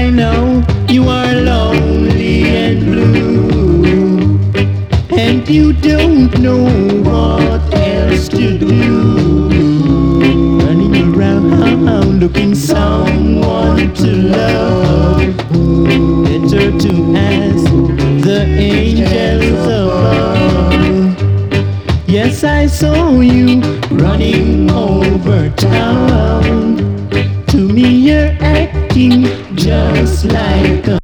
I know you are lonely and blue, and you don't know what else to do. Running around looking someone to love. Better to ask the angels above. Yes, I saw you running over town. To me you're acting just like a